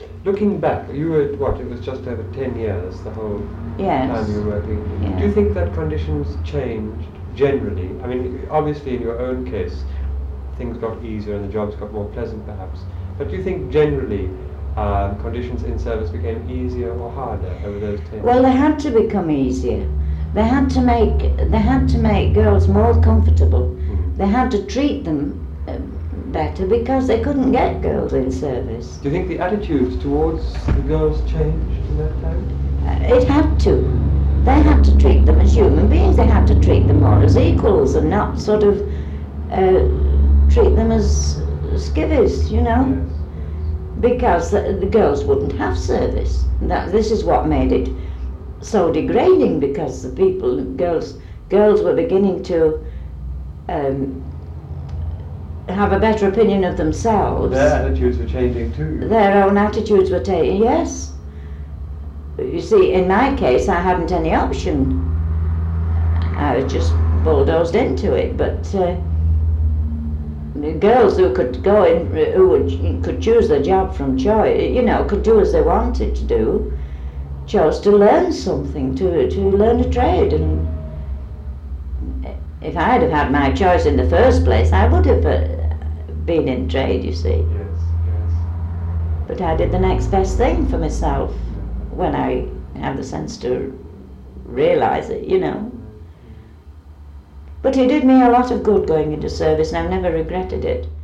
Looking back, you were, what, it was just over 10 years, the whole Yes. time you were working. Yeah. Do you think that conditions changed generally? I mean, obviously in your own case, things got easier and the jobs got more pleasant perhaps. But do you think generally conditions in service became easier or harder over those 10 years? Well, they had to become easier. They had to make girls more comfortable. They had to treat them better because they couldn't get girls in service. Do you think the attitudes towards the girls changed in that time? It had to. They had to treat them as human beings. They had to treat them more as equals and not sort of treat them as skivvies, you know. Yes. Because the girls wouldn't have service. This is what made it so degrading, because girls were beginning to have a better opinion of themselves. Their attitudes were changing too. Their own attitudes were taken, yes. You see, in my case, I hadn't any option. I was just bulldozed into it, but the girls who could go in, could choose their job from choice, you know, could do as they wanted to do, chose to learn something, to learn a trade. And if I'd have had my choice in the first place, I would have been in trade, you see. Yes, yes. But I did the next best thing for myself when I had the sense to realise it, you know. But it did me a lot of good going into service, and I've never regretted it.